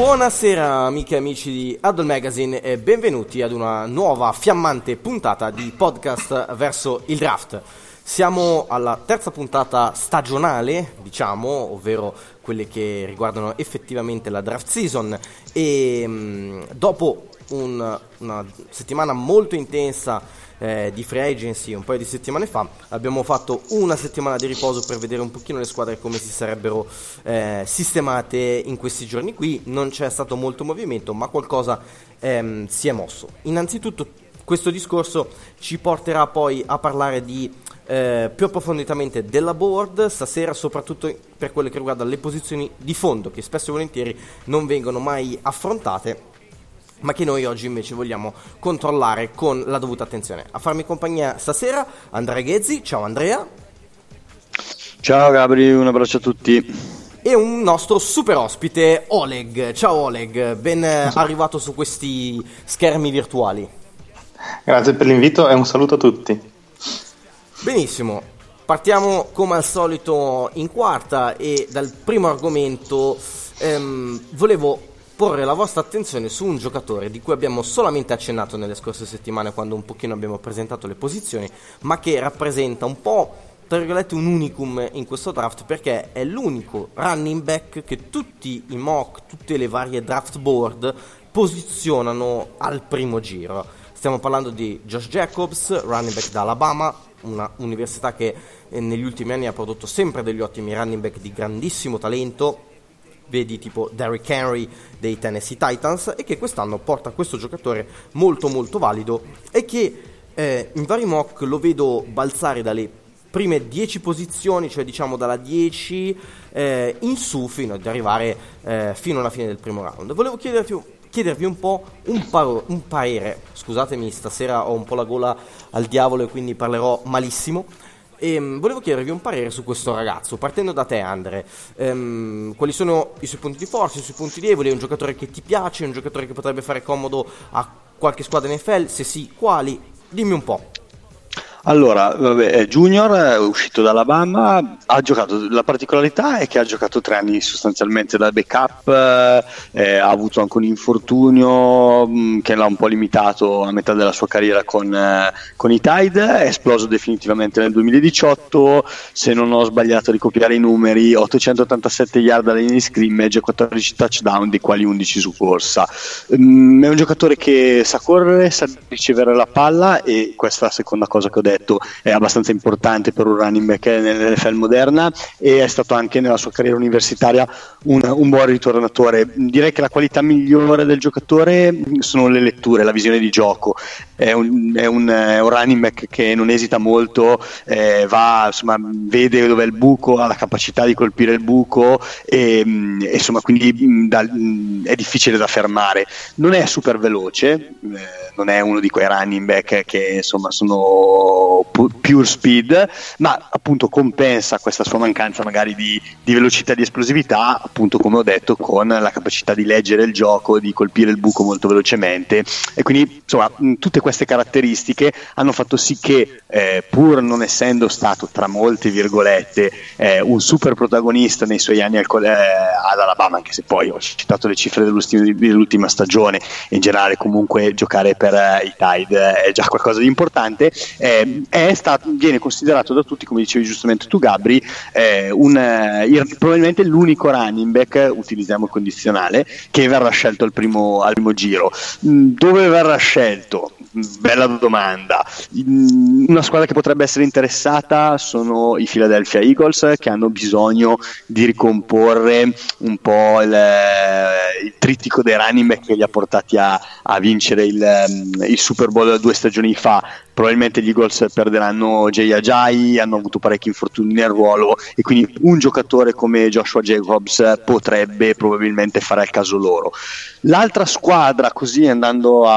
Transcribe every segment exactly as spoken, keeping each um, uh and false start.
Buonasera amiche e amici di Huddle Magazine e benvenuti ad una nuova fiammante puntata di podcast verso il draft. Siamo alla terza puntata stagionale, diciamo, ovvero quelle che riguardano effettivamente la draft season e mh, dopo un, una settimana molto intensa eh, di free agency un paio di settimane fa abbiamo fatto una settimana di riposo per vedere un pochino le squadre come si sarebbero eh, sistemate in questi giorni qui. Non c'è stato molto movimento, ma qualcosa ehm, si è mosso. Innanzitutto questo discorso ci porterà poi a parlare di eh, più approfonditamente della board stasera, soprattutto per quello che riguarda le posizioni di fondo che spesso e volentieri non vengono mai affrontate, ma che noi oggi invece vogliamo controllare con la dovuta attenzione. A farmi compagnia stasera Andrea Ghezzi. Ciao Andrea. Ciao Gabri, un abbraccio a tutti. E un nostro super ospite Oleg. Ciao Oleg, ben arrivato su questi schermi virtuali. Grazie per l'invito e un saluto a tutti. Benissimo, partiamo come al solito in quarta e dal primo argomento ehm, volevo porre la vostra attenzione su un giocatore di cui abbiamo solamente accennato nelle scorse settimane quando un pochino abbiamo presentato le posizioni, ma che rappresenta un po', tra virgolette, un unicum in questo draft, perché è l'unico running back che tutti i mock, tutte le varie draft board posizionano al primo giro. Stiamo parlando di Josh Jacobs, running back da Alabama, una università che negli ultimi anni ha prodotto sempre degli ottimi running back di grandissimo talento, vedi tipo Derrick Henry dei Tennessee Titans, e che quest'anno porta questo giocatore molto molto valido e che eh, in vari mock lo vedo balzare dalle prime dieci posizioni, cioè diciamo dalla dieci eh, in su fino ad arrivare eh, fino alla fine del primo round. Volevo chiederti, chiedervi un po' un, paro, un parere, scusatemi, stasera ho un po' la gola al diavolo e quindi parlerò malissimo. E, um, volevo chiedervi un parere su questo ragazzo, partendo da te Andre. Um, quali sono i suoi punti di forza, i suoi punti deboli? È un giocatore che ti piace? È un giocatore che potrebbe fare comodo a qualche squadra N F L? Se sì, quali? Dimmi un po'. Allora, vabbè, Junior è uscito da Alabama, ha giocato, la particolarità è che ha giocato tre anni sostanzialmente da backup, eh, ha avuto anche un infortunio mh, che l'ha un po' limitato a metà della sua carriera con, eh, con i Tide, è esploso definitivamente nel duemiladiciotto, se non ho sbagliato a ricopiare i numeri, ottocentottantasette yard alla linea di scrimmage, quattordici touchdown, dei quali undici su corsa. Um, è un giocatore che sa correre, sa ricevere la palla, e questa è la seconda cosa che ho detto è abbastanza importante per un running back nell'N F L moderna, e è stato anche nella sua carriera universitaria un, un buon ritornatore. Direi che la qualità migliore del giocatore sono le letture, la visione di gioco. È un, è un, è un running back che non esita molto, eh, va, insomma, vede dov'è il buco, ha la capacità di colpire il buco e, e insomma, quindi da, è difficile da fermare. Non è super veloce, eh, non è uno di quei running back che insomma sono pure speed, ma appunto compensa questa sua mancanza magari di, di velocità e di esplosività, appunto come ho detto, con la capacità di leggere il gioco, di colpire il buco molto velocemente. E quindi insomma tutte queste caratteristiche hanno fatto sì che eh, pur non essendo stato, tra molte virgolette, eh, un super protagonista nei suoi anni al, eh, ad Alabama, anche se poi ho citato le cifre dell'ultima stagione e in generale comunque giocare per eh, i Tide è già qualcosa di importante, eh, è stato, viene considerato da tutti, come dicevi giustamente tu Gabri, eh, un, eh, probabilmente l'unico running back, utilizziamo il condizionale, che verrà scelto al primo, al primo giro. Dove verrà scelto? Bella domanda. Una squadra che potrebbe essere interessata sono i Philadelphia Eagles, che hanno bisogno di ricomporre un po' il, il trittico dei running back che li ha portati a, a vincere il, il Super Bowl due stagioni fa. Probabilmente gli Eagles perderanno Jay Ajayi, hanno avuto parecchi infortuni nel ruolo, e quindi un giocatore come Joshua Jacobs potrebbe probabilmente fare al caso loro. L'altra squadra, così andando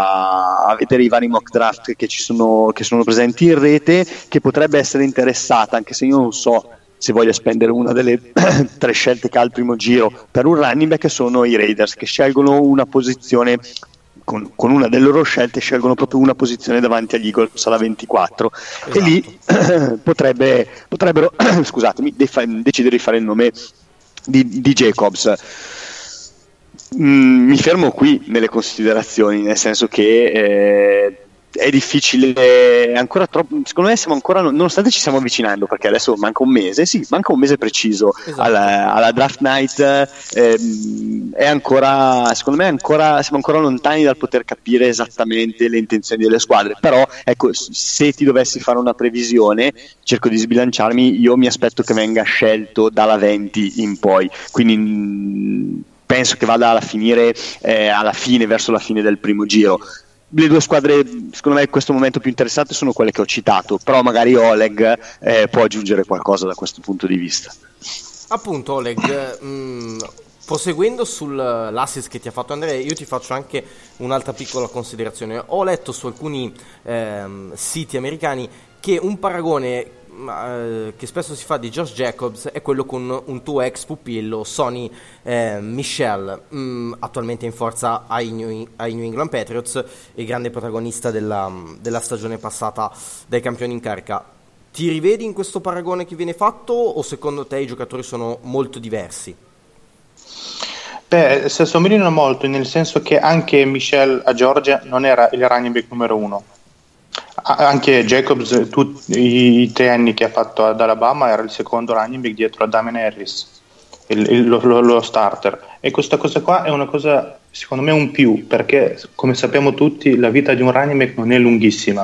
a, a vedere i vari mock draft che ci sono, che sono presenti in rete, che potrebbe essere interessata, anche se io non so se voglia spendere una delle tre scelte che ha al primo giro per un running back, sono i Raiders, che scelgono una posizione Con, con una delle loro scelte, scelgono proprio una posizione davanti agli Eagles alla ventiquattro. Esatto. E lì eh, potrebbe, potrebbero scusatemi, defa- decidere di fare il nome di, di Jacobs. Mm, mi fermo qui nelle considerazioni, nel senso che eh, è difficile ancora troppo, secondo me siamo ancora, nonostante ci stiamo avvicinando, perché adesso manca un mese, sì, manca un mese preciso, esatto, alla, alla draft night, ehm, è ancora, secondo me ancora, siamo ancora lontani dal poter capire esattamente le intenzioni delle squadre, però ecco, se ti dovessi fare una previsione, cerco di sbilanciarmi, io mi aspetto che venga scelto dalla venti in poi, quindi mh, penso che vada a finire eh, alla fine, verso la fine del primo giro. Le due squadre, secondo me, in questo momento più interessate sono quelle che ho citato, però magari Oleg eh, può aggiungere qualcosa da questo punto di vista. Appunto, Oleg, mh, proseguendo sull'assist che ti ha fatto Andrea, io ti faccio anche un'altra piccola considerazione. Ho letto su alcuni ehm, siti americani che un paragone Uh, che spesso si fa di Josh Jacobs è quello con un tuo ex pupillo Sonny eh, Michel, mh, attualmente in forza ai New, ai New England Patriots e grande protagonista della, della stagione passata dai campioni in carica. Ti rivedi in questo paragone che viene fatto o secondo te i giocatori sono molto diversi? Beh, si assomigliano molto, nel senso che anche Michel a Georgia non era il running back numero uno. Anche Jacobs, tutti i tre anni che ha fatto ad Alabama, era il secondo running back dietro a Damien Harris, il, il, lo, lo starter. E questa cosa qua è una cosa, secondo me, un più, perché come sappiamo tutti la vita di un running back non è lunghissima.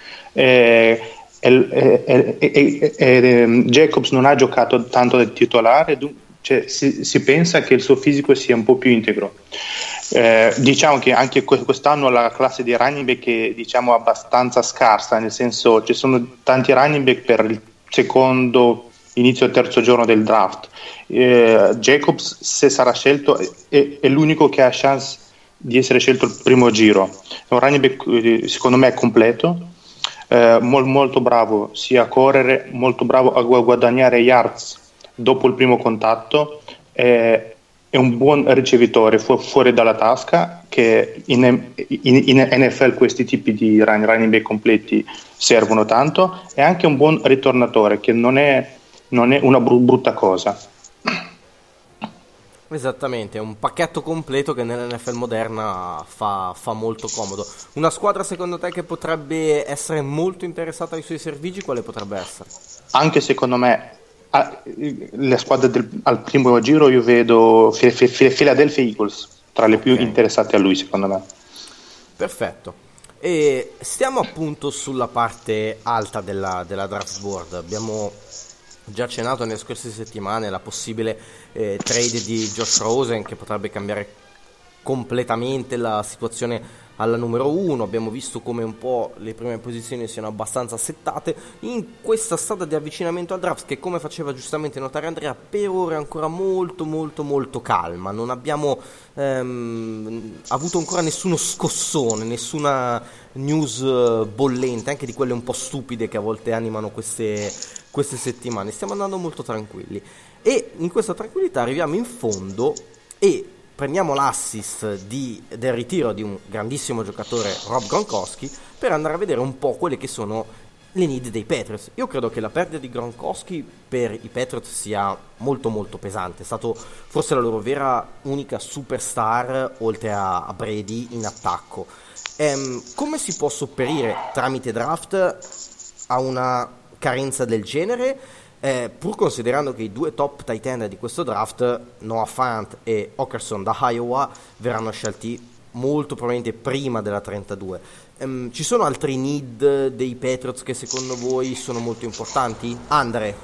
E, e, e, e, e, Jacobs non ha giocato tanto da titolare, cioè si, si pensa che il suo fisico sia un po' più integro. Eh, diciamo che anche quest'anno la classe di running back è, diciamo, abbastanza scarsa, nel senso ci sono tanti running back per il secondo, inizio e terzo giorno del draft. eh, Jacobs, se sarà scelto, è, è l'unico che ha chance di essere scelto il primo giro. È un running back secondo me completo, eh, mol, molto bravo sia a correre, molto bravo a guadagnare yards dopo il primo contatto, eh, è un buon ricevitore fu- fuori dalla tasca, che in, in, in N F L questi tipi di run, running back completi servono tanto, è anche un buon ritornatore, che non è, non è una br- brutta cosa. Esattamente, è un pacchetto completo che nell'N F L moderna fa, fa molto comodo. Una squadra secondo te che potrebbe essere molto interessata ai suoi servigi, quale potrebbe essere? Anche secondo me Ah, le squadre del, al primo giro io vedo F- F- Philadelphia Eagles tra le più okay. interessate a lui, secondo me. Perfetto. E stiamo appunto sulla parte alta della, della draft board. Abbiamo già accennato nelle scorse settimane la possibile eh, trade di Josh Rosen, che potrebbe cambiare completamente la situazione alla numero uno. Abbiamo visto come un po' le prime posizioni siano abbastanza settate in questa strada di avvicinamento al draft, che, come faceva giustamente notare Andrea, per ora è ancora molto molto molto calma. Non abbiamo ehm, avuto ancora nessuno scossone, nessuna news bollente, anche di quelle un po' stupide che a volte animano queste, queste settimane. Stiamo andando molto tranquilli e in questa tranquillità arriviamo in fondo e prendiamo l'assist di, del ritiro di un grandissimo giocatore, Rob Gronkowski, per andare a vedere un po' quelle che sono le need dei Patriots. Io credo che la perdita di Gronkowski per i Patriots sia molto molto pesante. È stato forse la loro vera unica superstar, oltre a, a Brady, in attacco. Ehm, come si può sopperire tramite draft a una carenza del genere? Eh, pur considerando che i due top tight end di questo draft, Noah Fant e Hockenson da Iowa, verranno scelti molto probabilmente prima della trentadue. Um, ci sono altri need dei Patriots che secondo voi sono molto importanti? Andre?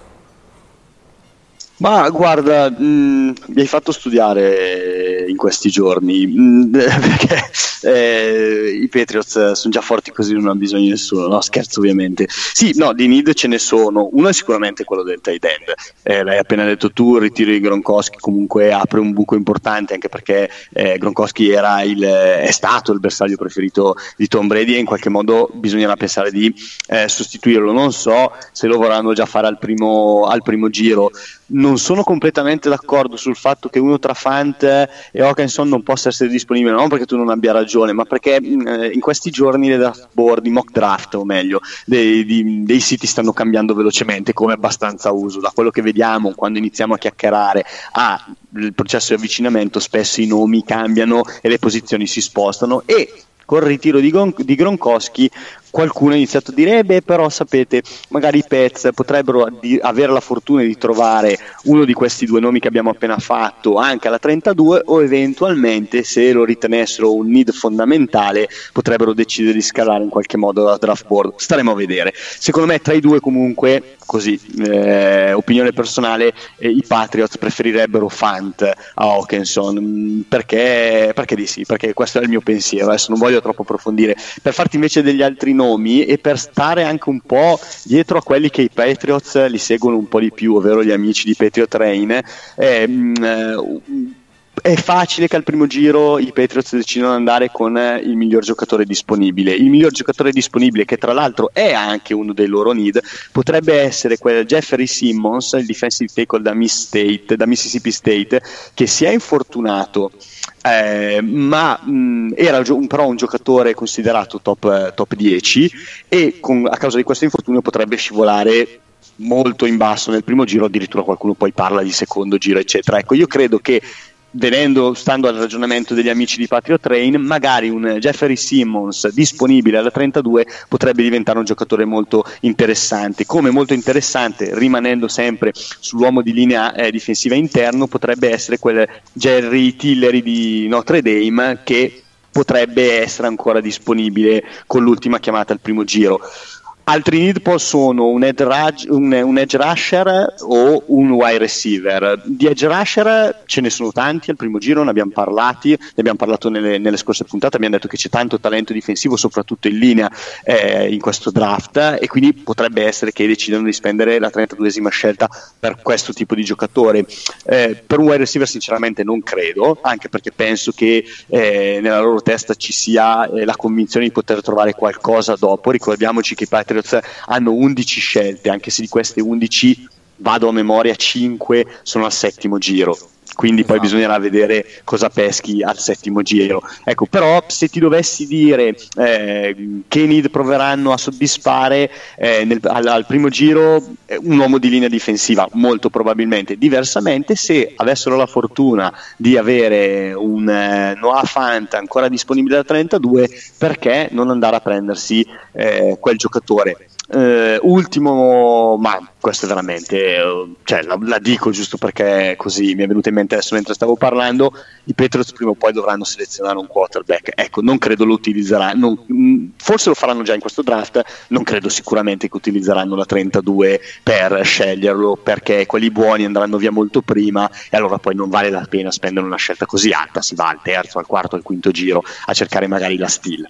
Ma guarda, mh, mi hai fatto studiare in questi giorni, mh, perché eh, i Patriots sono già forti così, non hanno bisogno di nessuno, no, scherzo ovviamente. Sì, no, di need ce ne sono. Uno è sicuramente quello del tight end, eh, l'hai appena detto tu, il ritiro di Gronkowski comunque apre un buco importante, anche perché eh, Gronkowski era il, è stato il bersaglio preferito di Tom Brady e in qualche modo bisognerà pensare di eh, sostituirlo. Non so se lo vorranno già fare al primo, al primo giro. Non sono completamente d'accordo sul fatto che uno tra Fant e Hockenson non possa essere disponibile, non perché tu non abbia ragione, ragione, ma perché mh, in questi giorni le draft board, i mock draft o meglio, dei, di, dei siti stanno cambiando velocemente, come abbastanza uso. Da quello che vediamo quando iniziamo a chiacchierare ah, il processo di avvicinamento, spesso i nomi cambiano e le posizioni si spostano, e col ritiro di, Gon- di Gronkowski qualcuno ha iniziato a dire eh beh, però sapete, magari i Pets potrebbero di- avere la fortuna di trovare uno di questi due nomi che abbiamo appena fatto anche alla trentadue, o eventualmente, se lo ritenessero un need fondamentale, potrebbero decidere di scalare in qualche modo la draft board. Staremo a vedere. Secondo me tra i due, comunque, così eh, opinione personale, eh, i Patriots preferirebbero Fant a Hawkinson, perché, perché di sì, perché questo è il mio pensiero. Adesso non voglio troppo approfondire, per farti invece degli altri nomi e per stare anche un po' dietro a quelli che i Patriots li seguono un po' di più, ovvero gli amici di Patriot Rain. eh, mh, È facile che al primo giro i Patriots decidano di andare con il miglior giocatore disponibile. Il miglior giocatore disponibile, che tra l'altro è anche uno dei loro need, potrebbe essere quel Jeffrey Simmons, il defensive tackle da, Miss State, da Mississippi State, che si è infortunato. Eh, ma mh, era un, però un giocatore considerato top, top dieci, e con, a causa di questo infortunio potrebbe scivolare molto in basso nel primo giro, addirittura qualcuno poi parla di secondo giro eccetera. Ecco, io credo che, venendo, stando al ragionamento degli amici di Patriot Train, magari un Jeffrey Simmons disponibile alla trentadue potrebbe diventare un giocatore molto interessante. Come molto interessante, rimanendo sempre sull'uomo di linea eh, difensiva interno, potrebbe essere quel Jerry Tillery di Notre Dame, che potrebbe essere ancora disponibile con l'ultima chiamata al primo giro. Altri need sono un edge, rug, un, un edge rusher o un wide receiver. Di edge rusher ce ne sono tanti, al primo giro ne abbiamo parlati, ne abbiamo parlato nelle, nelle scorse puntate, abbiamo detto che c'è tanto talento difensivo soprattutto in linea eh, in questo draft, e quindi potrebbe essere che decidano di spendere la trentaduesima scelta per questo tipo di giocatore. Eh, per un wide receiver sinceramente non credo, anche perché penso che eh, nella loro testa ci sia eh, la convinzione di poter trovare qualcosa dopo. Ricordiamoci che i Patriots hanno undici scelte, anche se di queste undici, vado a memoria, cinque sono al settimo giro, quindi esatto. Poi bisognerà vedere cosa peschi al settimo giro. Ecco, però se ti dovessi dire eh, che need proveranno a soddisfare eh, nel, al, al primo giro, eh, un uomo di linea difensiva molto probabilmente. Diversamente, se avessero la fortuna di avere un eh, Noah Fant ancora disponibile da trentadue, perché non andare a prendersi eh, quel giocatore? Uh, ultimo, ma questo è veramente uh, cioè, la, la dico giusto perché così mi è venuto in mente adesso mentre stavo parlando, i Patriots prima o poi dovranno selezionare un quarterback. Ecco, non credo lo utilizzeranno, non, forse lo faranno già in questo draft, non credo sicuramente che utilizzeranno la trentadue per sceglierlo, perché quelli buoni andranno via molto prima e allora poi non vale la pena spendere una scelta così alta, si va al terzo, al quarto, al quinto giro a cercare magari la steal.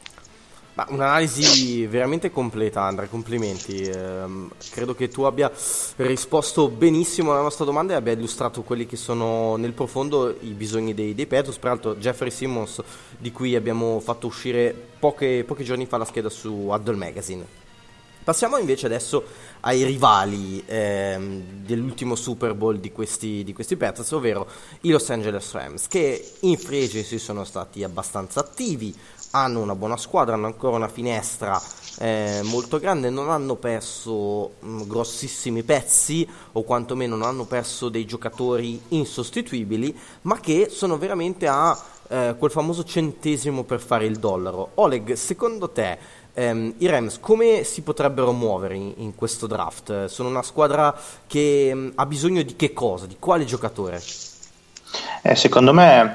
Ma un'analisi veramente completa, Andrea, complimenti. Eh, credo che tu abbia risposto benissimo alla nostra domanda e abbia illustrato quelli che sono nel profondo i bisogni dei, dei Patriots. Peraltro Jeffrey Simmons, di cui abbiamo fatto uscire poche, pochi giorni fa la scheda su Huddle Magazine. Passiamo invece adesso ai rivali ehm, dell'ultimo Super Bowl di questi, di questi Patriots, ovvero i Los Angeles Rams, che in free agency sono stati abbastanza attivi, hanno una buona squadra, hanno ancora una finestra eh, molto grande, non hanno perso mh, grossissimi pezzi, o quantomeno non hanno perso dei giocatori insostituibili, ma che sono veramente a eh, quel famoso centesimo per fare il dollaro. Oleg, secondo te ehm, i Rams come si potrebbero muovere in, in questo draft? Sono una squadra che mh, ha bisogno di che cosa? Di quale giocatore? Eh, secondo me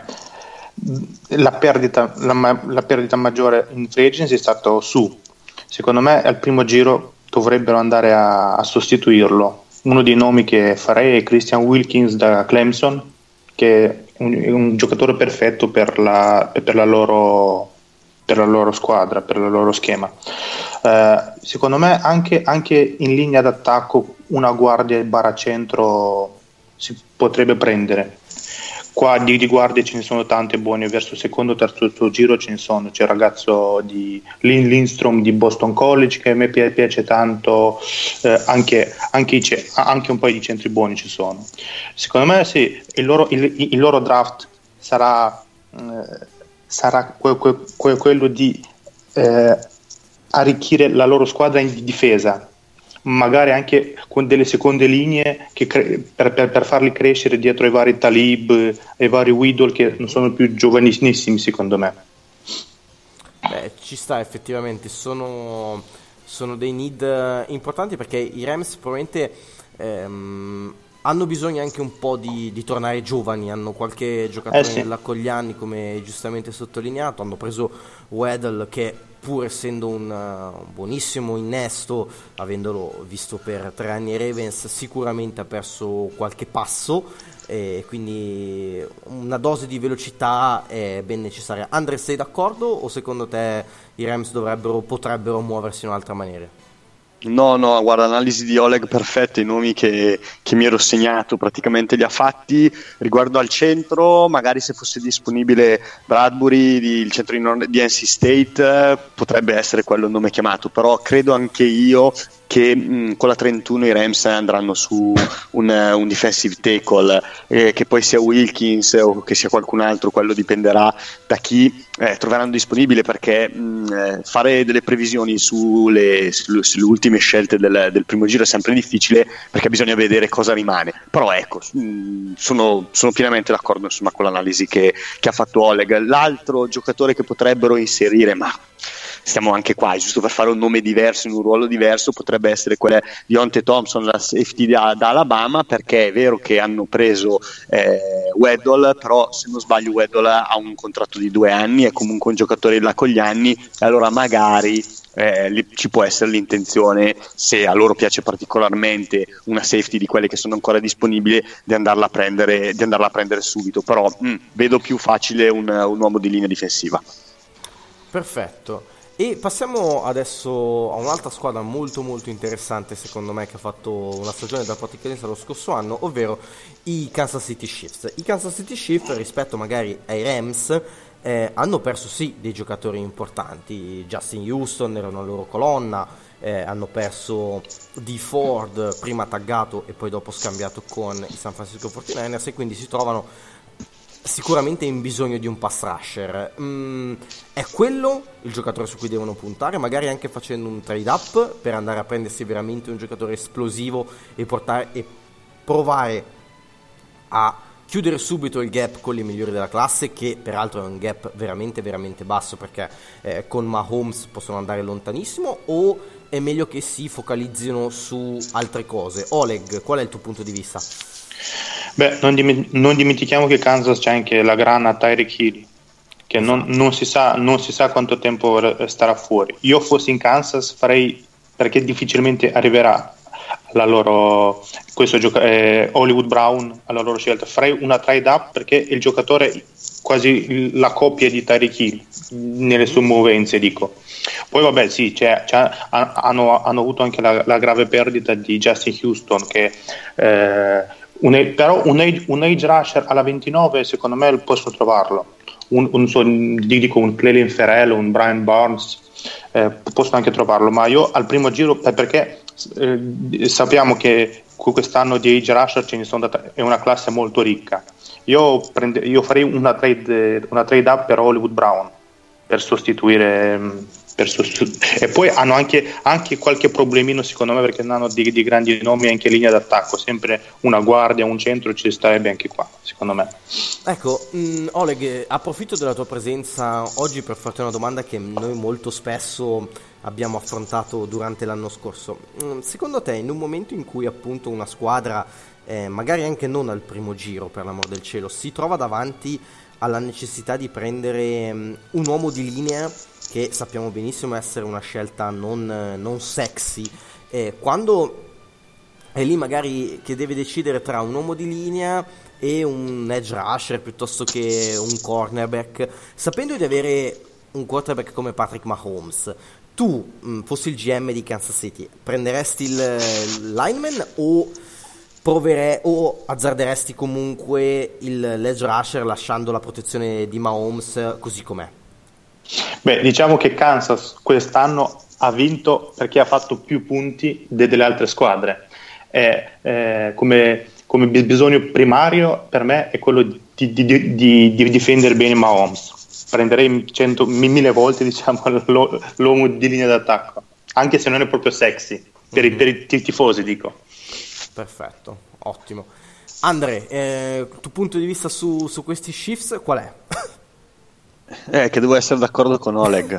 La perdita, la, la perdita maggiore in free agency è stato su. Secondo me al primo giro dovrebbero andare a, a sostituirlo. Uno dei nomi che farei è Christian Wilkins da Clemson, che è un, è un giocatore perfetto per la, per la loro per la loro squadra, per il loro schema. Eh, secondo me anche, anche in linea d'attacco una guardia barra centro si potrebbe prendere. Qua di, di guardie ce ne sono tante buone, verso il secondo o terzo suo giro ce ne sono. C'è il ragazzo di Lin Lindstrom di Boston College che a me piace tanto, eh, anche, anche, i, anche un paio di centri buoni ci sono. Secondo me sì, il loro, il, il loro draft sarà, eh, sarà que- que- que- quello di eh, arricchire la loro squadra in difesa, magari anche con delle seconde linee che cre- per, per, per farli crescere dietro ai vari Talib e ai vari Weddle, che non sono più giovanissimi secondo me. Beh, ci sta effettivamente, sono, sono dei need importanti, perché i Rams probabilmente ehm, hanno bisogno anche un po' di, di tornare giovani, hanno qualche giocatore Eh sì. nell'acqua con gli anni, come giustamente sottolineato, hanno preso Weddle che, pur essendo un, uh, un buonissimo innesto, avendolo visto per tre anni ai Ravens, sicuramente ha perso qualche passo, e quindi una dose di velocità è ben necessaria. Andre, sei d'accordo, o secondo te i Rams dovrebbero, potrebbero muoversi in un'altra maniera? No, no, guarda, analisi di Oleg perfetta, i nomi che, che mi ero segnato praticamente li ha fatti. Riguardo al centro, magari se fosse disponibile Bradbury, di, il centro di, Nor- di N C State, eh, potrebbe essere quello il nome chiamato, però credo anche io che mh, con la trentuno i Rams andranno su un, un defensive tackle, eh, che poi sia Wilkins o che sia qualcun altro, quello dipenderà da chi eh, troveranno disponibile, perché mh, fare delle previsioni sulle, su, sulle ultime scelte del, del primo giro è sempre difficile, perché bisogna vedere cosa rimane. Però ecco, mh, sono, sono pienamente d'accordo, insomma, con l'analisi che, che ha fatto Oleg. L'altro giocatore che potrebbero inserire, ma stiamo anche qua, giusto per fare un nome diverso in un ruolo diverso, potrebbe essere quella di Deontay Thompson, la safety da, da Alabama, perché è vero che hanno preso eh, Weddle, però se non sbaglio Weddle ha un contratto di due anni, è comunque un giocatore là con gli anni, e allora magari eh, li, ci può essere l'intenzione, se a loro piace particolarmente una safety di quelle che sono ancora disponibili, di andarla a prendere, di andarla a prendere subito, però mh, vedo più facile un, un uomo di linea difensiva. Perfetto. E passiamo adesso a un'altra squadra molto molto interessante, secondo me, che ha fatto una stagione da protagonista lo scorso anno, ovvero i Kansas City Chiefs. I Kansas City Chiefs, rispetto magari ai Rams, eh, hanno perso sì dei giocatori importanti. Justin Houston era una loro colonna, eh, hanno perso Dee Ford, prima taggato e poi dopo scambiato con i San Francisco quarantanovers, e quindi si trovano sicuramente in bisogno di un pass rusher. Mm, è quello il giocatore su cui devono puntare, magari anche facendo un trade up per andare a prendersi veramente un giocatore esplosivo e portare e provare a chiudere subito il gap con i migliori della classe, che peraltro è un gap veramente veramente basso, perché eh, con Mahomes possono andare lontanissimo, o è meglio che si focalizzino su altre cose? Oleg, qual è il tuo punto di vista? Beh, non, dim- non dimentichiamo che Kansas c'è anche la grana Tyreek Hill, che non, non, si sa, non si sa quanto tempo starà fuori. Io fossi in Kansas farei, perché difficilmente arriverà alla loro, questo gioca- eh, Hollywood Brown alla loro scelta, farei una trade up, perché il giocatore quasi la coppia di Tyreek Hill nelle sue movenze, dico. Poi vabbè, sì, c'è, c'è, hanno, hanno avuto anche la, la grave perdita di Justin Houston, che eh, un, però un age, un age rusher alla ventinove secondo me possono trovarlo, un, un, un, dico un Clelin Ferrell, un Brian Barnes, eh, possono anche trovarlo, ma io al primo giro, perché eh, sappiamo che quest'anno di age rusher ce ne sono data, è una classe molto ricca. Io, prende, io farei una trade, una trade up per Hollywood Brown, per sostituire, per sostitu- e poi hanno anche, anche qualche problemino secondo me, perché non hanno di, di grandi nomi anche in linea d'attacco, sempre una guardia, un centro ci starebbe anche qua, secondo me. Ecco, mh, Oleg, approfitto della tua presenza oggi per farti una domanda che noi molto spesso abbiamo affrontato durante l'anno scorso. Mh, secondo te, in un momento in cui appunto una squadra, eh, magari anche non al primo giro per l'amor del cielo, si trova davanti alla necessità di prendere um, un uomo di linea, che sappiamo benissimo essere una scelta non, non sexy, eh, quando è lì magari che deve decidere tra un uomo di linea e un edge rusher piuttosto che un cornerback, sapendo di avere un quarterback come Patrick Mahomes, tu mh, fossi il G M di Kansas City, prenderesti il, il lineman o provere o azzarderesti comunque il l'edge rusher lasciando la protezione di Mahomes così com'è? Beh, diciamo che Kansas quest'anno ha vinto perché ha fatto più punti de- delle altre squadre. Eh, eh, come, come bisogno primario per me è quello di, di, di, di difendere bene Mahomes. prenderei cento, mille volte diciamo l'uomo di linea d'attacco, anche se non è proprio sexy per, mm-hmm. i, per i tifosi, dico. Perfetto, ottimo. Andre, eh, tuo punto di vista su, su questi shifts qual è? Eh, che devo essere d'accordo con Oleg.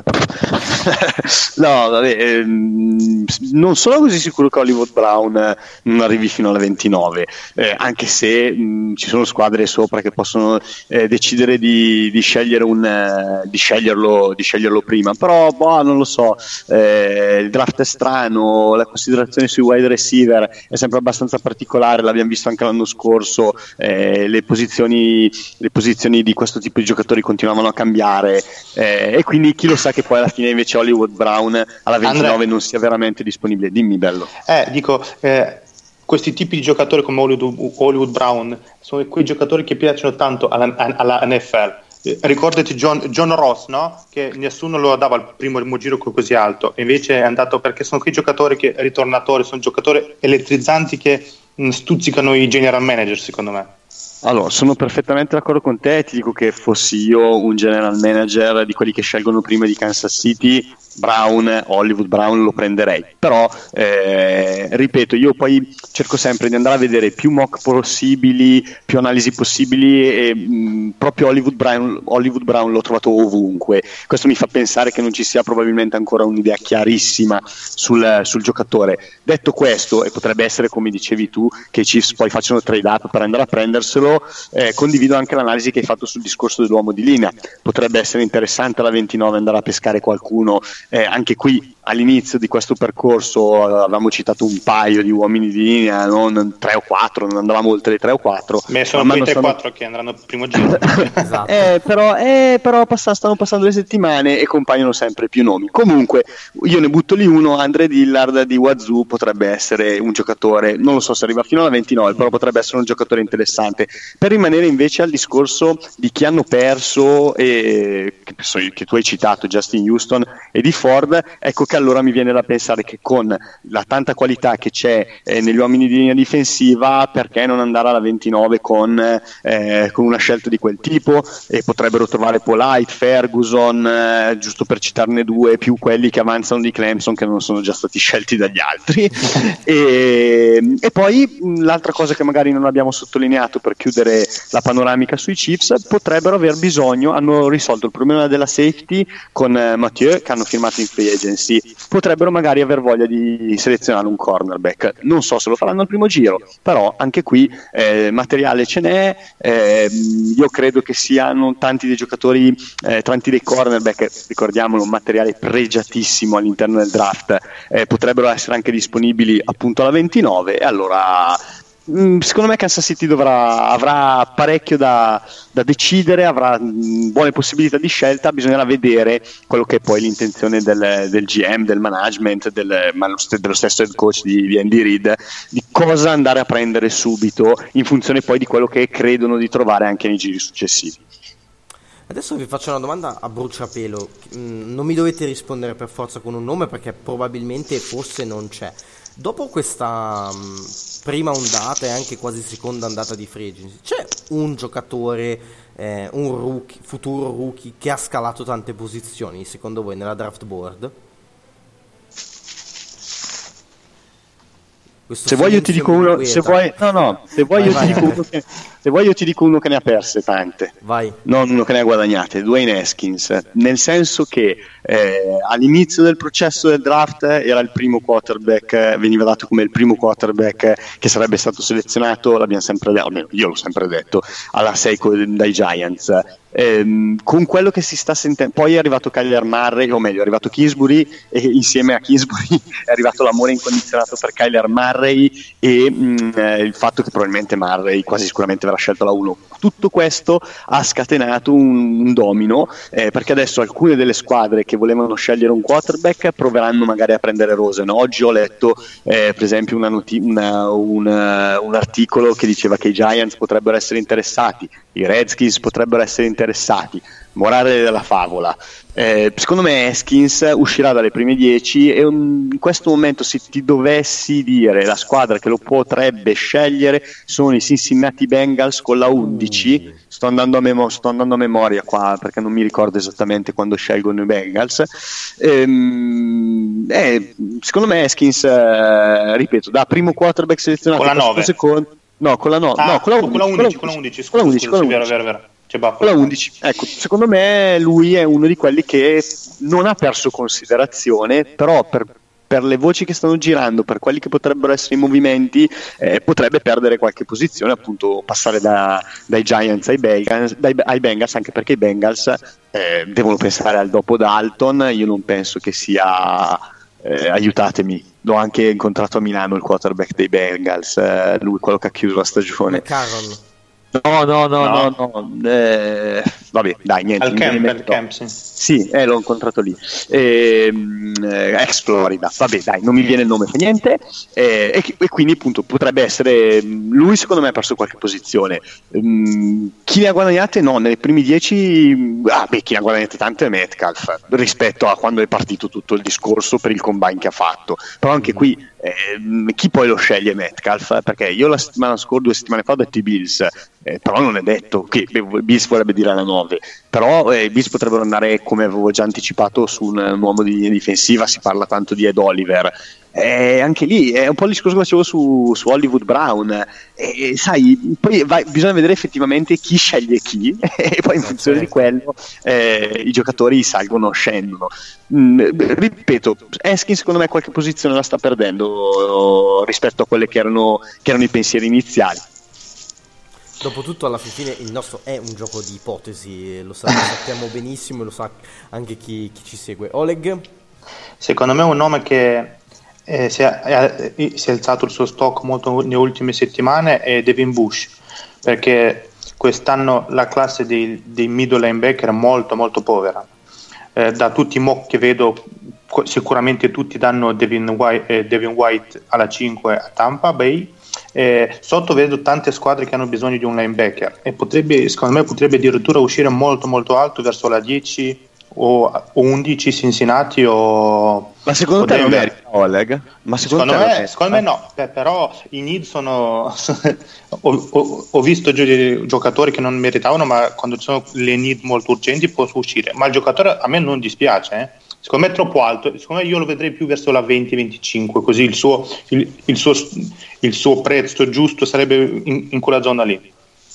No, vabbè, ehm, non sono così sicuro che Hollywood Brown eh, non arrivi fino alla ventinove, eh, anche se mh, ci sono squadre sopra che possono eh, decidere di, di scegliere un eh, di sceglierlo di sceglierlo prima, però boh, non lo so, eh, il draft è strano, la considerazione sui wide receiver è sempre abbastanza particolare, l'abbiamo visto anche l'anno scorso, eh, le posizioni le posizioni di questo tipo di giocatori continuavano a cambiare, eh, e quindi chi lo sa che poi alla fine invece Hollywood Brown alla ventinove Andrea, non sia veramente disponibile. Dimmi, bello. Eh, dico, eh, questi tipi di giocatori come Hollywood, Hollywood Brown sono quei giocatori che piacciono tanto alla, alla N F L. Eh, ricordati John, John Ross, no? Che nessuno lo dava al primo, primo giro così alto, e invece è andato perché sono quei giocatori che ritornatori, sono giocatori elettrizzanti che mh, stuzzicano i general manager, secondo me. Allora, sono perfettamente d'accordo con te, ti dico che fossi io un general manager di quelli che scelgono prima di Kansas City, Brown, Hollywood Brown lo prenderei, però eh, ripeto, io poi cerco sempre di andare a vedere più mock possibili, più analisi possibili, e mh, proprio Hollywood Brown, Hollywood Brown l'ho trovato ovunque. Questo mi fa pensare che non ci sia probabilmente ancora un'idea chiarissima sul, sul giocatore. Detto questo, e potrebbe essere come dicevi tu che i Chiefs poi facciano trade up per andare a prenderselo, eh, condivido anche l'analisi che hai fatto sul discorso dell'uomo di linea. Potrebbe essere interessante alla ventinove andare a pescare qualcuno. Eh, anche qui all'inizio di questo percorso eh, avevamo citato un paio di uomini di linea, non tre o quattro, non andavamo oltre le tre o quattro. Ma sono quei tre o quattro che andranno al primo giro. Esatto. eh, però, eh, però pass- stanno passando le settimane e compaiono sempre più nomi. Comunque io ne butto lì uno, Andre Dillard di Wazoo potrebbe essere un giocatore, non lo so se arriva fino alla ventinove, però potrebbe essere un giocatore interessante. Per rimanere invece al discorso di chi hanno perso, e che, che tu hai citato, Justin Houston e di Ford, ecco che allora mi viene da pensare che con la tanta qualità che c'è eh, negli uomini di linea difensiva, perché non andare alla ventinove con, eh, con una scelta di quel tipo, e potrebbero trovare Polite, Ferguson, eh, giusto per citarne due, più quelli che avanzano di Clemson che non sono già stati scelti dagli altri. e, e poi l'altra cosa che magari non abbiamo sottolineato per chiudere la panoramica sui Chiefs, potrebbero aver bisogno, hanno risolto il problema della safety con eh, Mathieu, che hanno firmato in free agency, potrebbero magari aver voglia di selezionare un cornerback. Non so se lo faranno al primo giro, però anche qui eh, materiale ce n'è, eh, io credo che siano tanti dei giocatori, eh, tanti dei cornerback, ricordiamolo, un materiale pregiatissimo all'interno del draft, eh, potrebbero essere anche disponibili appunto alla ventinove, e allora secondo me Kansas City dovrà, avrà parecchio da, da decidere, avrà mh, buone possibilità di scelta. Bisognerà vedere quello che è poi l'intenzione del, del G M, del management, del, ma dello stesso head coach di, di Andy Reid, di cosa andare a prendere subito, in funzione poi di quello che credono di trovare anche nei giri successivi. Adesso vi faccio una domanda a bruciapelo, non mi dovete rispondere per forza con un nome, perché probabilmente forse non c'è. Dopo questa mh, prima ondata e anche quasi seconda andata di free agency, c'è un giocatore, eh, un rookie, futuro rookie, che ha scalato tante posizioni, secondo voi, nella draft board? Questo se vuoi io ti dico uno, se vuoi, no no, se vuoi vai, io vai, ti dico uno che, se vuoi io ti dico uno che ne ha perse tante, vai. Non uno che ne ha guadagnate, Dwayne Haskins, nel senso che eh, all'inizio del processo del draft era il primo quarterback, veniva dato come il primo quarterback che sarebbe stato selezionato, l'abbiamo sempre detto, almeno io l'ho sempre detto, alla sei dai Giants. Eh, con quello che si sta sentendo, poi è arrivato Kyler Murray, o meglio è arrivato Kingsbury, e insieme a Kingsbury è arrivato l'amore incondizionato per Kyler Murray e mh, eh, il fatto che probabilmente Murray quasi sicuramente verrà scelto la uno. Tutto questo ha scatenato un, un domino, eh, perché adesso alcune delle squadre che volevano scegliere un quarterback proveranno magari a prendere Rosen. Oggi ho letto eh, per esempio una noti- una, una, un articolo che diceva che i Giants potrebbero essere interessati, i Redskins potrebbero essere interessati, morale della favola. Eh, secondo me Haskins uscirà dalle prime dieci e um, in questo momento, se ti dovessi dire la squadra che lo potrebbe scegliere, sono i Cincinnati Bengals con la undici. Sto andando a, memo- sto andando a memoria qua perché non mi ricordo esattamente quando scelgono i Bengals. Ehm, eh, secondo me Haskins, eh, ripeto, da primo quarterback selezionato con la nove secondo, no, con la, no, ah, no, con la undici, con la undici, con la undici, scusa, con la undici, scusa, con la sì, vero, vero, vero. C'è Buffalo. Con la undici. Ecco, secondo me lui è uno di quelli che non ha perso considerazione, però per, per le voci che stanno girando, per quelli che potrebbero essere i movimenti, eh, potrebbe perdere qualche posizione, appunto passare da, dai Giants ai Bengals, dai, ai Bengals, anche perché i Bengals eh, devono pensare al dopo Dalton. Io non penso che sia, eh, aiutatemi, l'ho anche incontrato a Milano il quarterback dei Bengals, eh, lui quello che ha chiuso la stagione. Caron. No, no, no, no, no. no. Eh, vabbè, dai, niente. Al camp, al camp, sì. Sì, eh, l'ho incontrato lì. Eh, ex Florida, vabbè, dai, non mi viene il nome, fa niente. Eh, e, e quindi, appunto, potrebbe essere lui. Secondo me ha perso qualche posizione. Um, chi ne ha guadagnate? No, nei primi dieci. Ah, beh, chi ne ha guadagnate tante è Metcalf rispetto a quando è partito tutto il discorso per il combine che ha fatto. Però anche qui, eh, chi poi lo sceglie Metcalf? Perché io la settimana scorsa, due settimane fa, ho detto i Bills. Eh, però non è detto che i Bills vorrebbe dire alla nove, però eh, i Bills potrebbero andare, come avevo già anticipato, su un, un uomo di linea difensiva. Si parla tanto di Ed Oliver, eh, anche lì è un po' il discorso che facevo su, su Hollywood Brown, eh, sai, poi vai, bisogna vedere effettivamente chi sceglie chi e poi in funzione di quello eh, i giocatori salgono o scendono. Mm, ripeto, Haskins secondo me qualche posizione la sta perdendo rispetto a quelle che erano, che erano i pensieri iniziali. Dopotutto, alla fine il nostro è un gioco di ipotesi, lo, sa- lo sappiamo benissimo e lo sa anche chi, chi ci segue. Oleg? Secondo me un nome che eh, si, è, eh, si è alzato il suo stock molto nelle ultime settimane è Devin Bush, perché quest'anno la classe dei, dei middle linebacker è molto molto povera. Eh, da tutti i mock che vedo, sicuramente tutti danno Devin White, eh, Devin White alla cinque a Tampa Bay. Eh, sotto vedo tante squadre che hanno bisogno di un linebacker e potrebbe, secondo me potrebbe addirittura uscire molto molto alto verso la dieci o undici Cincinnati o ma secondo o te Denver. non merita Oleg? Ma secondo, secondo, te me, secondo me no, Beh, però i need sono ho, ho, ho visto gi- giocatori che non meritavano, ma quando ci sono le need molto urgenti può uscire, ma il giocatore a me non dispiace, eh. Secondo me è troppo alto, secondo me io lo vedrei più verso la venti venticinque, così il suo, il, il suo, il suo prezzo giusto sarebbe in, in quella zona lì.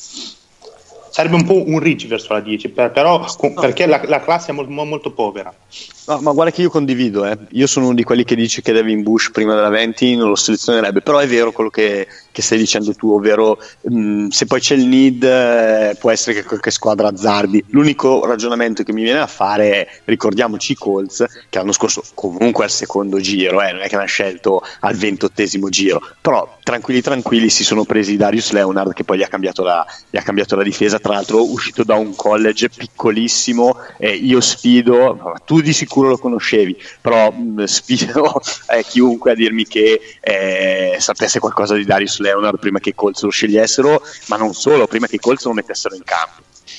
Sarebbe un po' un reach verso la dieci, per, però con, perché la, la classe è molto, molto povera. No, ma guarda che io condivido, eh. Io sono uno di quelli che dice che Devin Bush prima della venti non lo selezionerebbe, però è vero quello che, che stai dicendo tu, ovvero mh, se poi c'è il need eh, può essere che qualche squadra azzardi. L'unico ragionamento che mi viene a fare è, ricordiamoci i Colts che l'anno scorso comunque al secondo giro, eh, non è che l'hanno scelto al ventottesimo giro, però tranquilli tranquilli si sono presi Darius Leonard che poi gli ha cambiato la, gli ha cambiato la difesa, tra l'altro uscito da un college piccolissimo, eh, io sfido, tu di sicuro lo conoscevi, però mh, sfido eh, chiunque a dirmi che eh, sapesse qualcosa di Darius Leonard prima che i Colts lo scegliessero, ma non solo, prima che i Colts lo mettessero in campo.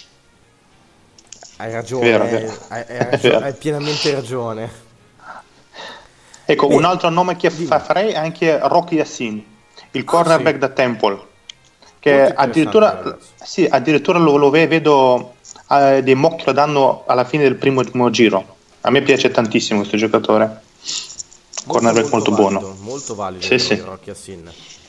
Hai ragione, vero, vero. Hai, hai, ragione hai pienamente ragione. Ecco, Beh, un altro nome che fa, farei è anche Rocky Yassin, il cornerback ah, sì. da Temple, che addirittura, sì, addirittura lo, lo vedo eh, dei mock che lo danno alla fine del primo, primo giro. A me piace tantissimo questo giocatore, molto, cornerback molto, molto valido, buono, molto valido, sì, sì. Rocky Yassin.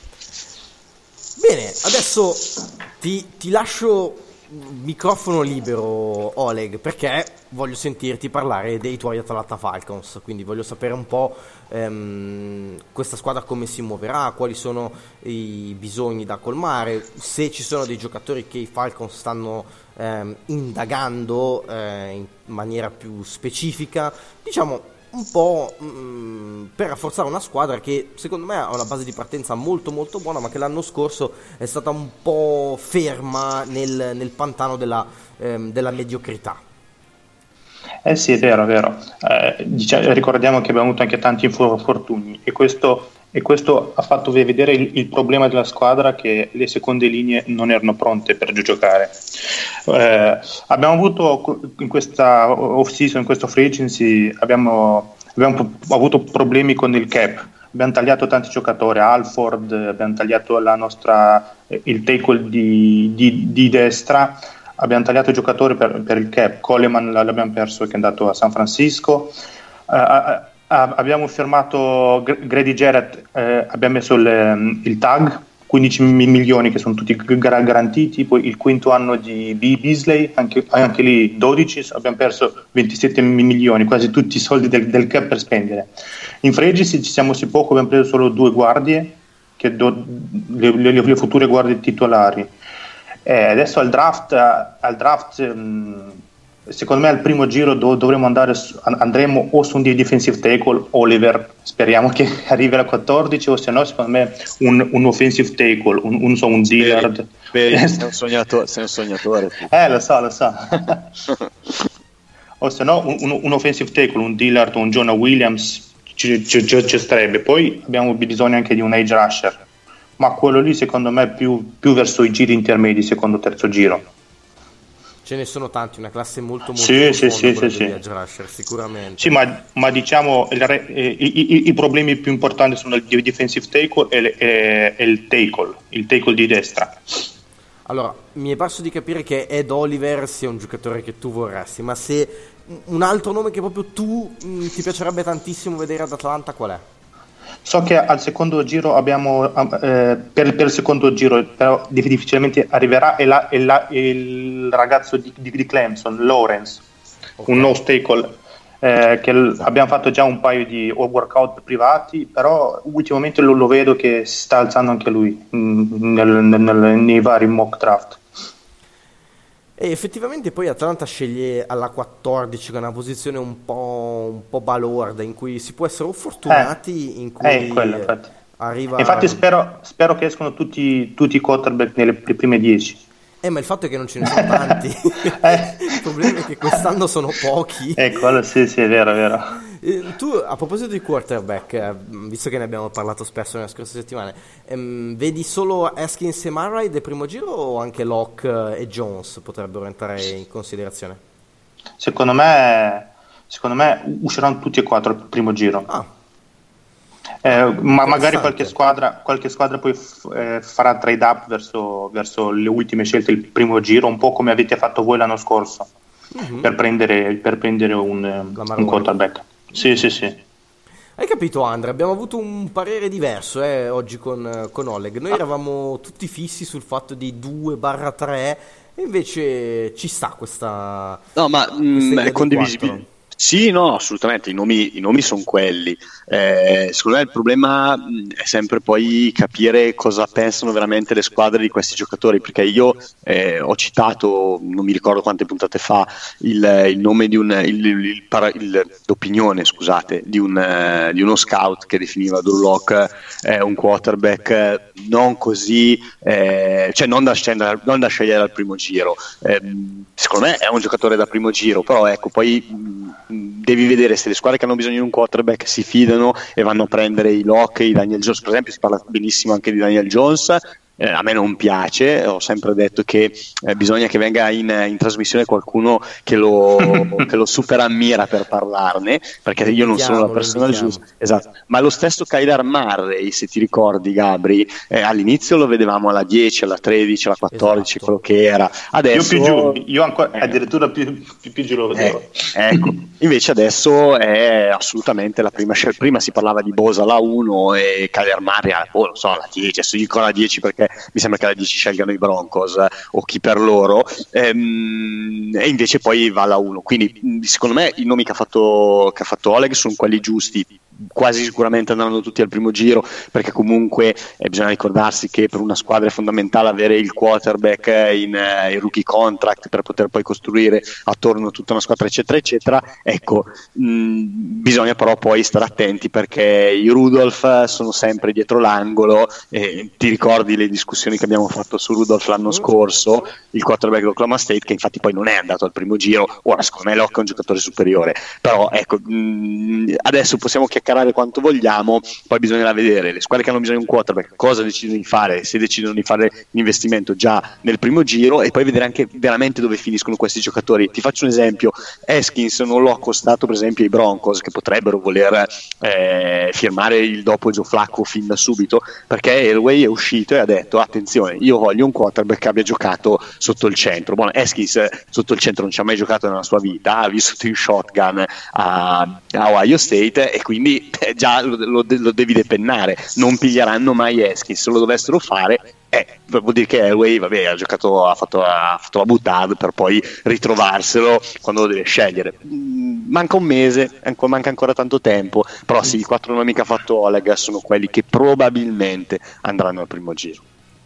Bene, adesso ti, ti lascio microfono libero, Oleg, perché voglio sentirti parlare dei tuoi Atlanta Falcons, quindi voglio sapere un po' ehm, questa squadra come si muoverà, quali sono i bisogni da colmare, se ci sono dei giocatori che i Falcons stanno ehm, indagando eh, in maniera più specifica, diciamo un po' mh, per rafforzare una squadra che secondo me ha una base di partenza molto molto buona, ma che l'anno scorso è stata un po' ferma nel, nel pantano della, ehm, della mediocrità. Eh sì, è vero, è vero. Eh, diciamo, ricordiamo che abbiamo avuto anche tanti infortuni e questo e questo ha fatto vedere il, il problema della squadra, che le seconde linee non erano pronte per giocare. Eh, abbiamo avuto in questa off-season, in questo free agency, abbiamo, abbiamo avuto problemi con il cap. Abbiamo tagliato tanti giocatori, Alford, abbiamo tagliato la nostra, il tackle di, di, di destra, abbiamo tagliato i giocatori per, per il cap. Coleman l'abbiamo perso, che è andato a San Francisco. Uh, uh, abbiamo firmato Grady Jarrett, eh, abbiamo messo il, il tag, quindici milioni che sono tutti garantiti. Poi il quinto anno di B. Beasley, anche, anche lì dodici, abbiamo perso ventisette milioni, quasi tutti i soldi del, del cap per spendere. In free agency ci siamo si poco, abbiamo preso solo due guardie, che do, le, le, le future guardie titolari. Eh, adesso al draft, al draft mh, secondo me al primo giro do, dovremo andare su, andremo o su un defensive tackle, Oliver, speriamo che arrivi alla quattordici, o se no secondo me un, un offensive tackle, un, un, so, un Dillard. Sei un sognatore, sei un sognatore. Eh, lo so, lo so. O se no un, un, un offensive tackle, un Dillard o un Jonah Williams ci, ci, ci, ci starebbe. Poi abbiamo bisogno anche di un edge rusher, ma quello lì secondo me più, più verso i giri intermedi, secondo terzo giro. Ce ne sono tanti, una classe molto molto sì, sì, sì, sì, sì. Edge rusher, sicuramente. Sì, ma, ma diciamo il re, eh, i, i, i problemi più importanti sono il defensive tackle e, e, e il tackle, il tackle di destra. Allora, mi è parso di capire che Ed Oliver sia un giocatore che tu vorresti, ma se un altro nome che proprio tu mh, ti piacerebbe tantissimo vedere ad Atlanta, qual è? So che al secondo giro abbiamo eh, per, per il secondo giro però difficilmente arriverà è, la, è, la, è il ragazzo di, di, di Clemson, Lawrence, okay. Un nose tackle eh, che l- abbiamo fatto già un paio di workout privati, però ultimamente lo, lo vedo che si sta alzando anche lui mh, nel, nel, nel, nei vari mock draft. E effettivamente poi Atlanta sceglie alla quattordici, che è una posizione un po', un po' balorda, in cui si può essere o fortunati, eh, in cui eh, quello, infatti. arriva... Infatti spero, spero che escono tutti, tutti i quarterback nelle prime dieci. Eh, ma il fatto è che non ce ne sono tanti. eh. Il problema è che quest'anno sono pochi. Ecco, sì, sì, è vero, è vero. Eh, tu, a proposito di quarterback, eh, visto che ne abbiamo parlato spesso nelle scorse settimane, ehm, vedi solo Haskins e Murray del primo giro, o anche Locke e Jones potrebbero entrare in considerazione? Secondo me, secondo me usciranno tutti e quattro al primo giro. Ah. Eh, ma magari qualche squadra, qualche squadra poi f- eh, farà trade up verso, verso le ultime scelte il primo giro, un po' come avete fatto voi l'anno scorso, mm-hmm. per prendere, per prendere un, un quarterback. Sì, sì, sì. Hai capito, Andrea? Abbiamo avuto un parere diverso eh, oggi con, con Oleg. Noi eravamo tutti fissi sul fatto di due barra tre, e invece ci sta questa... No, ma mh, è condivisibile. Sì, no, assolutamente, i nomi, i nomi sono quelli. Eh, secondo me il problema è sempre poi capire cosa pensano veramente le squadre di questi giocatori, perché io eh, ho citato, non mi ricordo quante puntate fa, il, il nome di un il, il, il para, il, l'opinione, scusate, di, un, di uno scout che definiva Drew Lock eh, un quarterback non così, eh, cioè non da, scendere, non da scegliere al primo giro. Eh, secondo me è un giocatore da primo giro, però ecco, poi devi vedere se le squadre che hanno bisogno di un quarterback si fidano e vanno a prendere i Locke, i Daniel Jones. Per esempio si parla benissimo anche di Daniel Jones. Eh, a me non piace, ho sempre detto che eh, bisogna che venga in, in trasmissione qualcuno che lo, che lo super ammira per parlarne, perché io non sono la persona giusta. Esatto. Ma lo stesso Kyler Murray, se ti ricordi Gabri, eh, all'inizio lo vedevamo alla dieci, alla tredici, alla quattordici, esatto. Quello che era. Adesso, io più giù, io ancora, eh, addirittura più, più, più giù lo vedevo. Eh, ecco, invece adesso è assolutamente la prima scelta. Prima si parlava di Bosa alla uno e Kyler Murray alla, oh, non so, alla dieci, adesso dico alla dieci perché mi sembra che alla dieci scelgano i Broncos eh, o chi per loro, ehm, e invece poi va alla uno. Quindi secondo me i nomi che ha fatto, che ha fatto Oleg sono quelli giusti. Quasi sicuramente andranno tutti al primo giro, perché comunque eh, bisogna ricordarsi che per una squadra è fondamentale avere il quarterback in, eh, in rookie contract per poter poi costruire attorno a tutta una squadra eccetera eccetera. Ecco, mh, bisogna però poi stare attenti, perché i Rudolph sono sempre dietro l'angolo, eh, ti ricordi le discussioni che abbiamo fatto su Rudolph l'anno scorso, il quarterback di Oklahoma State, che infatti poi non è andato al primo giro. Ora secondo me Locke è un giocatore superiore, però ecco, mh, adesso possiamo chiacchierare chiacchierare quanto vogliamo, poi bisognerà vedere le squadre che hanno bisogno di un quarterback cosa decidono di fare, se decidono di fare l'investimento già nel primo giro, e poi vedere anche veramente dove finiscono questi giocatori. Ti faccio un esempio: Haskins non l'ho accostato per esempio ai Broncos, che potrebbero voler eh, firmare il dopo Joe Flacco fin da subito, perché Elway è uscito e ha detto attenzione, io voglio un quarterback che abbia giocato sotto il centro. Buono, Haskins eh, sotto il centro non ci ha mai giocato nella sua vita, ha vissuto in shotgun a, a Ohio State, e quindi eh, già lo, lo, lo devi depennare. Non piglieranno mai Haskins, se lo dovessero fare eh, vuol dire che Elway vabbè, ha giocato, ha fatto, ha fatto la buttata per poi ritrovarselo quando lo deve scegliere. Manca un mese, manca ancora tanto tempo, però sì, i quattro nomi che ha fatto Oleg sono quelli che probabilmente andranno al primo giro.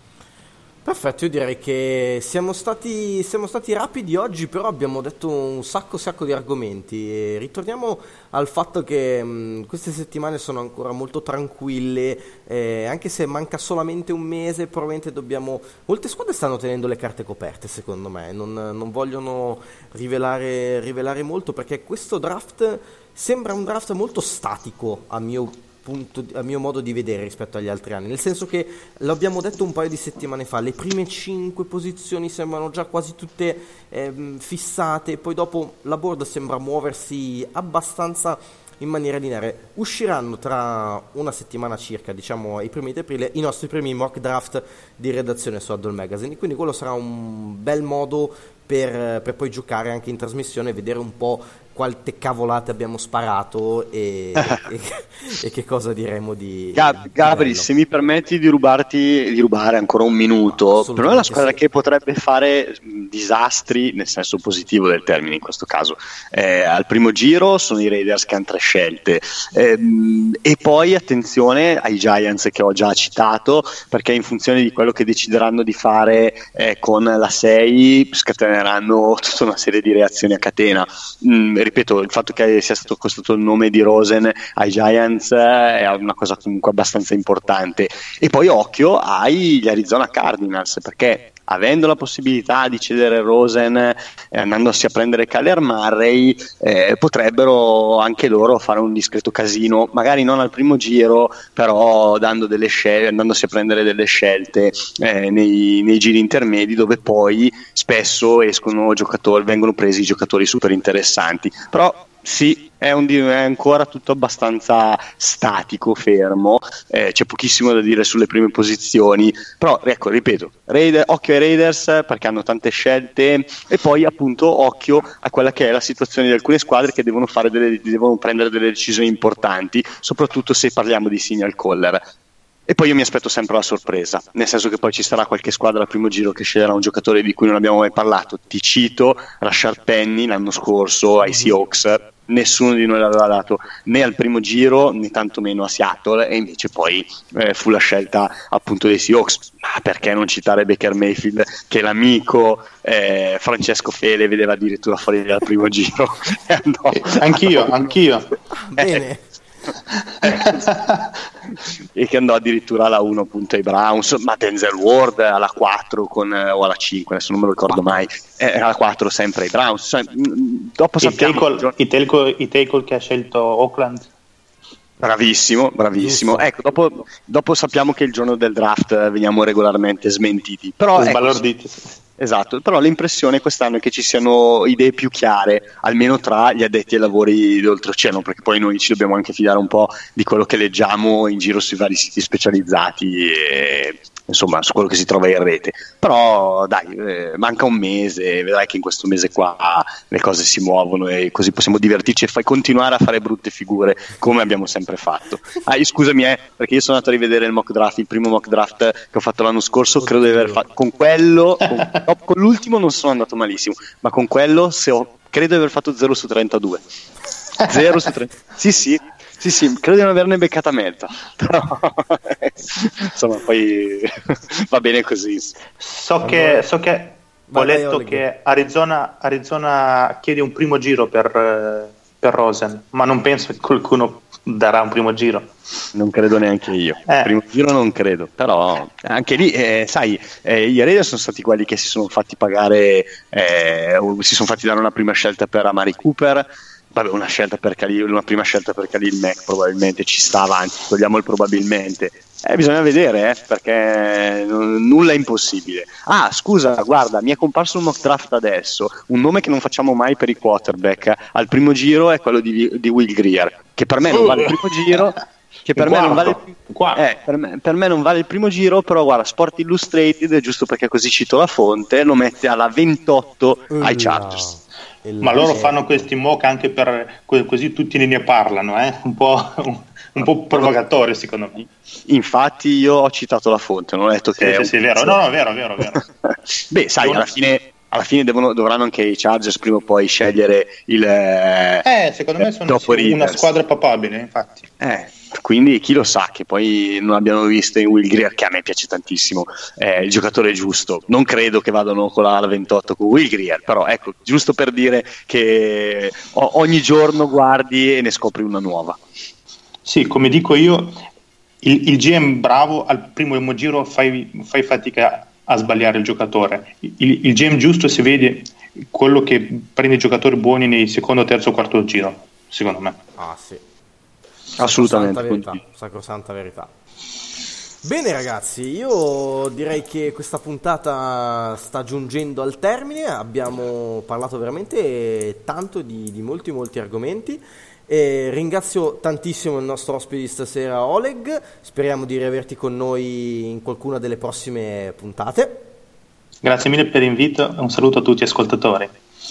Perfetto, io direi che siamo stati, siamo stati rapidi oggi, però abbiamo detto un sacco sacco di argomenti. E ritorniamo al fatto che mh, queste settimane sono ancora molto tranquille, eh, anche se manca solamente un mese, probabilmente dobbiamo... Molte squadre stanno tenendo le carte coperte, secondo me, non, non vogliono rivelare, rivelare molto, perché questo draft sembra un draft molto statico, a mio punto, a mio modo di vedere, rispetto agli altri anni, nel senso che l'abbiamo detto un paio di settimane fa, le prime cinque posizioni sembrano già quasi tutte ehm, fissate, poi dopo la board sembra muoversi abbastanza in maniera lineare. Usciranno tra una settimana circa, diciamo ai primi di aprile, i nostri primi mock draft di redazione su Huddle Magazine, quindi quello sarà un bel modo per, per poi giocare anche in trasmissione e vedere un po' quante cavolate abbiamo sparato e, e, e che cosa diremo di Gab- Gabri, se mi permetti di rubarti di rubare ancora un minuto, per me è una squadra sì. che potrebbe fare disastri nel senso positivo del termine in questo caso. Eh, al primo giro sono i Raiders che hanno tre scelte, eh, e poi attenzione ai Giants che ho già citato, perché in funzione di quello che decideranno di fare eh, con la sei scateneranno tutta una serie di reazioni a catena. Mm, ripeto, il fatto che sia stato costato il nome di Rosen ai Giants è una cosa comunque abbastanza importante. E poi occhio agli Arizona Cardinals, perché avendo la possibilità di cedere Rosen e eh, andandosi a prendere Kyler Murray, eh, potrebbero anche loro fare un discreto casino, magari non al primo giro, però dando delle scelte, andandosi a prendere delle scelte eh, nei, nei giri intermedi, dove poi spesso escono giocatori, vengono presi giocatori super interessanti. Però sì, è, un, è ancora tutto abbastanza statico, fermo, eh, c'è pochissimo da dire sulle prime posizioni, però ecco, ripeto, Raider, occhio ai Raiders perché hanno tante scelte, e poi appunto occhio a quella che è la situazione di alcune squadre che devono, fare delle, devono prendere delle decisioni importanti, soprattutto se parliamo di signal caller. E poi io mi aspetto sempre la sorpresa, nel senso che poi ci sarà qualche squadra al primo giro che sceglierà un giocatore di cui non abbiamo mai parlato. Ti cito Rashard Penny l'anno scorso ai Seahawks, nessuno di noi l'aveva dato né al primo giro né tantomeno a Seattle, e invece poi eh, fu la scelta appunto dei Seahawks. Ma perché non citare Baker Mayfield, che l'amico eh, Francesco Fele vedeva addirittura fuori dal primo giro? eh, anch'io, anch'io. Bene. E che andò addirittura alla uno appunto ai Browns, ma Denzel Ward alla quattro con, o alla cinque, adesso non me lo ricordo mai, eh, alla quattro sempre ai Browns. Cioè, dopo I sappiamo tackle, i tackle, i tackle che ha scelto Oakland. Bravissimo, bravissimo. Giusto. Ecco, dopo, dopo sappiamo che il giorno del draft veniamo regolarmente smentiti, però ecco, esatto, però l'impressione quest'anno è che ci siano idee più chiare, almeno tra gli addetti ai lavori d'oltreoceano, perché poi noi ci dobbiamo anche fidare un po' di quello che leggiamo in giro sui vari siti specializzati e insomma su quello che si trova in rete. Però dai, eh, manca un mese, vedrai che in questo mese qua le cose si muovono e così possiamo divertirci e fai continuare a fare brutte figure come abbiamo sempre fatto. Ah, io, scusami, eh, perché io sono andato a rivedere il mock draft, il primo mock draft che ho fatto l'anno scorso, credo di aver fatto con quello, con, no, con l'ultimo non sono andato malissimo, ma con quello se ho, credo di aver fatto zero su trentadue. zero su trenta. Sì, sì. Sì, sì, credo di non averne beccata mezza, però insomma poi va bene così. So che, so che ho letto che Arizona, Arizona chiede un primo giro per, per Rosen, ma non penso che qualcuno darà un primo giro. Non credo neanche io, eh. primo giro non credo, però anche lì eh, sai, eh, i Raiders sono stati quelli che si sono fatti pagare, eh, si sono fatti dare una prima scelta per Amari Cooper. vabbè, una scelta per Khalil, una prima scelta per Khalil Mack probabilmente ci sta avanti, togliamo il probabilmente. Eh, bisogna vedere, eh, perché n- nulla è impossibile. Ah, scusa, guarda, mi è comparso un mock draft adesso, un nome che non facciamo mai per i quarterback al primo giro è quello di, di Will Grier, che per me non vale il primo giro, che per me, non vale, eh, per, me, per me non vale il primo giro, però guarda, Sport Illustrated, giusto perché così cito la fonte, lo mette alla ventotto ai Chargers. Ma loro fanno questi mock anche per così tutti ne parlano, eh? un po'... un po' provocatorio secondo me. Infatti io ho citato la fonte, non ho detto sì, che sì, è sì, è vero, no, no, è vero, è vero, è vero. Beh, sai, alla fine, alla fine devono, dovranno anche i Chargers prima o poi scegliere il eh, secondo me sono sì, una squadra papabile, infatti. Eh, quindi chi lo sa che poi non abbiano visto in Will Grier, che a me piace tantissimo, eh, il giocatore giusto. Non credo che vadano con la ventotto con Will Grier, però ecco, giusto per dire che ogni giorno guardi e ne scopri una nuova. Sì, come dico io, il, il G M bravo al primo giro fai, fai fatica a sbagliare il giocatore. Il, il G M giusto si vede quello che prende i giocatori buoni nei secondo, terzo, quarto giro, secondo me. Ah sì, assolutamente. Sacrosanta verità, sacrosanta verità. Bene ragazzi, io direi che questa puntata sta giungendo al termine, abbiamo parlato veramente tanto di, di molti molti argomenti. E ringrazio tantissimo il nostro ospite di stasera, Oleg, speriamo di riaverti con noi in qualcuna delle prossime puntate. Grazie mille per l'invito e un saluto a tutti gli ascoltatori.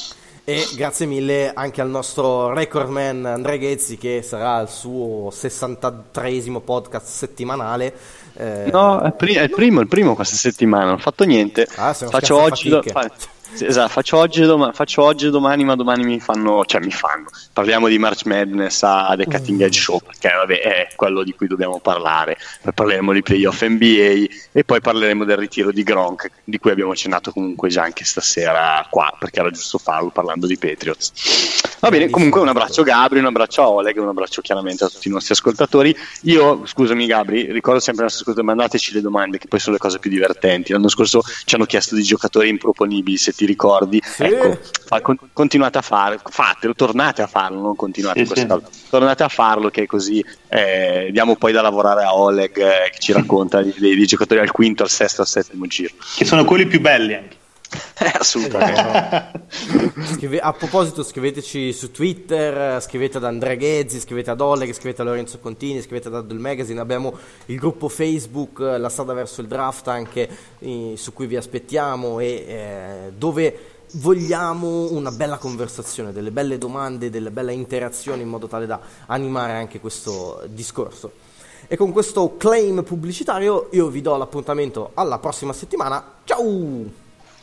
E grazie mille anche al nostro recordman Andrea Ghezzi, che sarà al suo sessantatreesimo podcast settimanale. Eh, no, è, pri- è il primo, il primo questa settimana, non ho fatto niente. Ah, faccio oggi do- fa- sì, esatto, faccio oggi, doma- faccio oggi e domani, ma domani mi fanno, cioè mi fanno. Parliamo di March Madness a The Cutting Edge Show, perché vabbè, è quello di cui dobbiamo parlare. Poi parleremo di playoff N B A e poi parleremo del ritiro di Gronk, di cui abbiamo accennato comunque già anche stasera qua, perché era giusto farlo parlando di Patriots. Va bene, comunque un abbraccio a Gabri, un abbraccio a Oleg, un abbraccio chiaramente a tutti i nostri ascoltatori. Io, scusami Gabri, ricordo sempre ai nostri ascoltatori, mandateci le domande che poi sono le cose più divertenti. L'anno scorso ci hanno chiesto di giocatori improponibili, se ti ricordi. Sì. Ecco, fa, con, continuate a fare, fatelo, tornate a farlo, non continuate sì, sì. tornate a farlo, che così eh, diamo poi da lavorare a Oleg eh, che ci racconta di, di, di giocatori al quinto, al sesto, al settimo giro. Che sono quelli più belli anche. Eh, assolutamente. Scrive, a proposito, scriveteci su Twitter, scrivete ad Andrea Ghezzi, scrivete ad Oleg, scrivete a Lorenzo Contini, scrivete ad Adult Magazine. Abbiamo il gruppo Facebook La strada verso il draft anche eh, su cui vi aspettiamo e eh, dove vogliamo una bella conversazione, delle belle domande, delle belle interazioni in modo tale da animare anche questo discorso. E con questo claim pubblicitario io vi do l'appuntamento alla prossima settimana. Ciao!